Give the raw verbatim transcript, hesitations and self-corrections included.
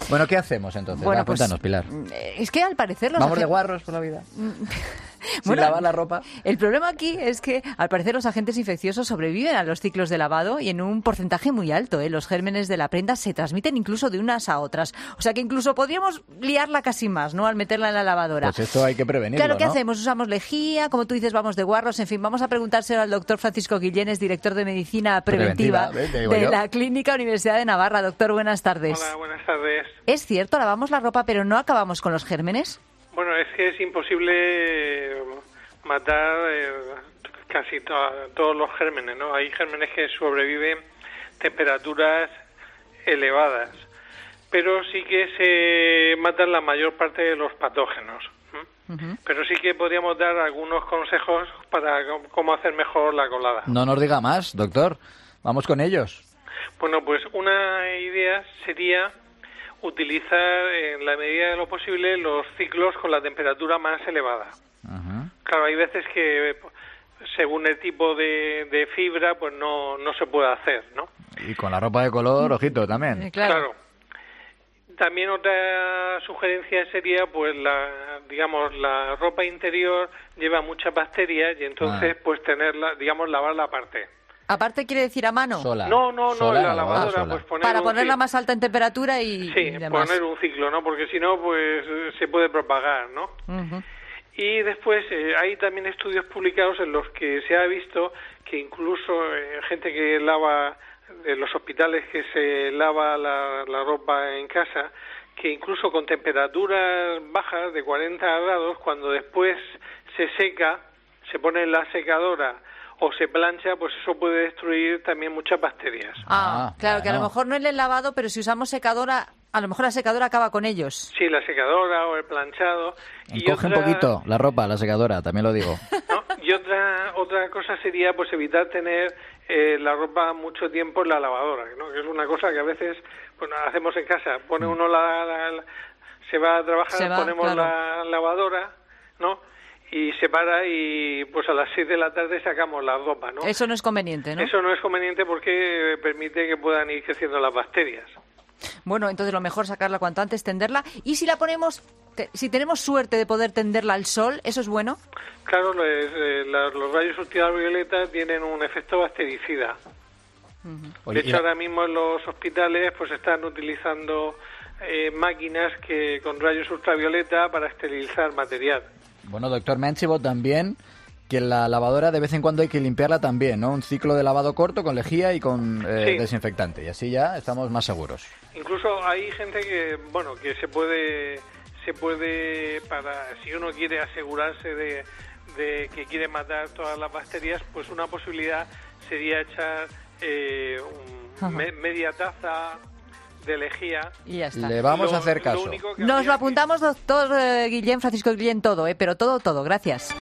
Bueno, ¿qué hacemos entonces? Bueno, Va, pues, cuéntanos, Pilar. Es que al parecer los ¿Vamos de agentes... guarros por la vida? ¿Sin Bueno, lavar la ropa? El problema aquí es que, al parecer, los agentes infecciosos sobreviven a los ciclos de lavado y en un porcentaje muy alto. ¿eh? Los gérmenes de la prenda se transmiten incluso de unas a otras. O sea que incluso podríamos liarla casi más, ¿no?, al meterla en la lavadora. Pues esto hay que prevenirlo, Claro, ¿qué ¿no? hacemos? Usamos lejía, como tú dices, vamos de guarros. En fin, vamos a preguntárselo al doctor Francisco Guillenes, director de Medicina Preventiva, Preventiva, ¿eh? Te digo de yo. la Clínica Universidad de Navarra. Doctor, buenas tardes. Hola, buenas tardes. ¿Es cierto, lavamos la ropa pero no acabamos con los gérmenes? Bueno, es que es imposible matar eh, casi to todos los gérmenes, ¿no? Hay gérmenes que sobreviven temperaturas elevadas, pero sí que se matan la mayor parte de los patógenos. ¿Mm? Uh-huh. Pero sí que podríamos dar algunos consejos para cómo hacer mejor la colada. No nos diga más, doctor. Vamos con ellos. Bueno, pues una idea sería utilizar en la medida de lo posible los ciclos con la temperatura más elevada. Uh-huh. Claro, hay veces que según el tipo de, de fibra pues no, no se puede hacer, ¿no? Y con la ropa de color, ojito, también. Eh, claro. Claro. También otra sugerencia sería pues la digamos la ropa interior lleva muchas bacterias y entonces ah. pues tenerla, digamos, lavarla aparte. Aparte quiere decir a mano. Sola. No, no, no, sola, en la lavadora, sola. pues poner para un ponerla ciclo. más alta en temperatura y, sí, y demás. poner un ciclo, ¿no? Porque si no, pues se puede propagar, ¿no? Uh-huh. Y después eh, hay también estudios publicados en los que se ha visto que incluso eh, gente que lava, en los hospitales que se lava la, la ropa en casa, que incluso con temperaturas bajas de cuarenta grados, cuando después se seca, se pone en la secadora o se plancha, pues eso puede destruir también muchas bacterias. Ah, Ah, claro, que a lo claro. mejor no en el lavado, pero si usamos secadora, a lo mejor la secadora acaba con ellos. Sí, la secadora o el planchado. Y Encoge otra, un poquito la ropa, la secadora, también lo digo. ¿no? Y otra otra cosa sería pues evitar tener eh, la ropa mucho tiempo en la lavadora, ¿no? Que es una cosa que a veces pues hacemos en casa. Pone uno la, la, la se va a trabajar, Se va, ponemos claro. la lavadora, ¿no? Y se para y pues a las seis de la tarde sacamos la ropa, ¿no? Eso no es conveniente, ¿no? Eso no es conveniente porque permite que puedan ir creciendo las bacterias. Bueno, entonces lo mejor es sacarla cuanto antes, tenderla. Y si la ponemos, te, si tenemos suerte de poder tenderla al sol, ¿eso es bueno? Claro, los, eh, la, los rayos ultravioleta tienen un efecto bactericida. Uh-huh. Oye, De y hecho, la- ahora mismo en los hospitales pues están utilizando eh, máquinas que con rayos ultravioleta para esterilizar material. Bueno, doctor, me han chivado también que la lavadora de vez en cuando hay que limpiarla también, ¿no? Un ciclo de lavado corto con lejía y con eh, Sí. desinfectante. Y así ya estamos más seguros. Incluso hay gente que, bueno, que se puede, se puede para, si uno quiere asegurarse de, de que quiere matar todas las bacterias, pues una posibilidad sería echar eh, un, me, media taza de lejía. Y ya está. Le vamos Lo- a hacer lo caso. único que Nos habría lo que- apuntamos, doctor eh, Guillén, Francisco Guillén, todo, ¿eh? Pero todo, todo. Gracias.